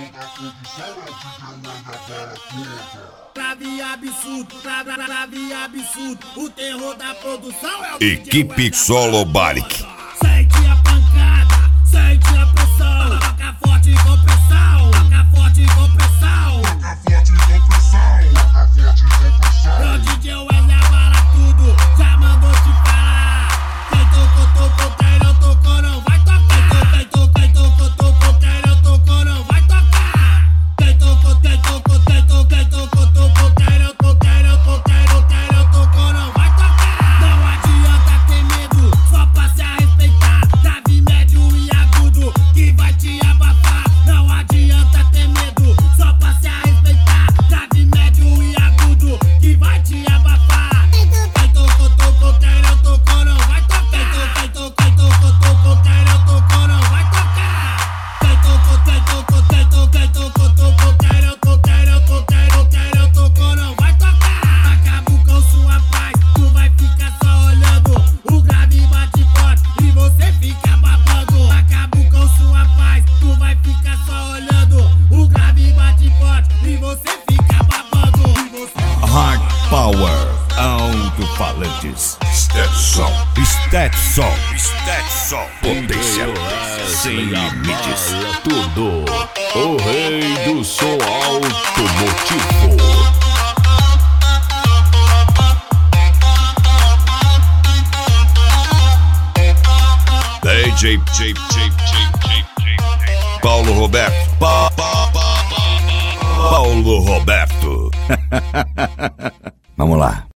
Grave absurdo, grave absurdo. O terror da produção é o Equipe Solo Balik. Sente a pancada, sente a pressão. Toca forte com pressão, toca forte com pressão. Meu DJ Wesley abala tudo, já mandou te falar. Quem tocou, quem não tocou não vai tocar. Quem tocou, quem não tocou não vai tocar. Quem tocou, quem não tocou não vai tocar. Não adianta ter medo, só passe a respeitar. Grave, médio e agudo, que vai te abafar. Não adianta ter medo, só passe a respeitar. Grave, médio e agudo, que vai te abafar. Quem tocou, quem não tocou não vai tocar. Quem tocou, quem não tocou não vai tocar. Quem tocou, quem não tocou não vai tocar. Acabo com sua paz, tu vai ficar só olhando. O grave bate forte e você fica babando. Acabo com sua paz, tu vai ficar só olhando. O grave bate forte e você fica babando. Hard Power, alto-falantes, Stetson, potencial sem limites. Tudo, o rei do som automotivo. DJ Paulo Roberto. Paulo Roberto. Vamos lá.